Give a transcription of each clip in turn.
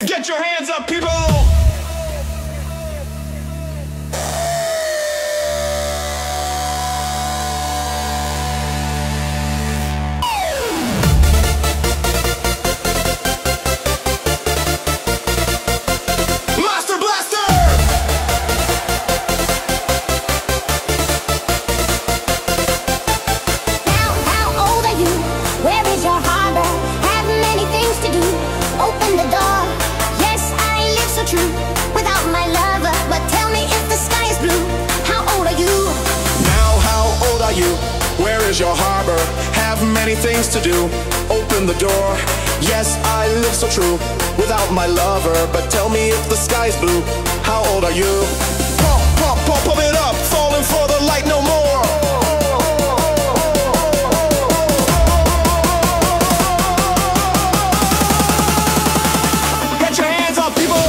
Get your hands up, people! Where is your harbor? Have many things to do. Open the door. Yes, I live so true without my lover. But tell me if the sky's blue. How old are you? Pump, pump, pump, pump it up. Falling for the light no more. Get your hands up, people!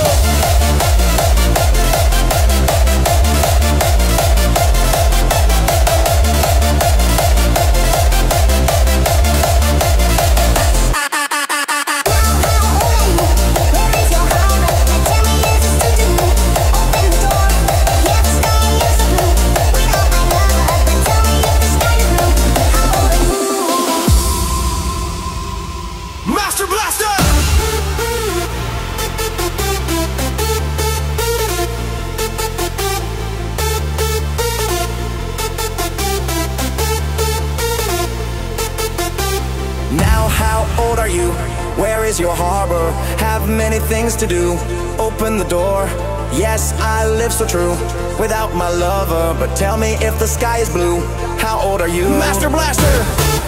How old are you? Where is your harbor? Have many things to do. Open the door. Yes, I live so true without my lover. But tell me if the sky is blue. How old are you? Master Blaster!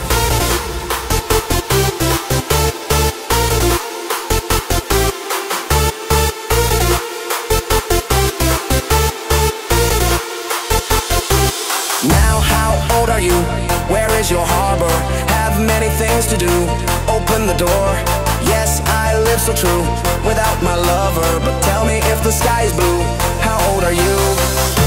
You? Where is your harbor? Have many things to do. Open the door. Yes, I live so true without my lover. But tell me if the sky is blue. How old are you?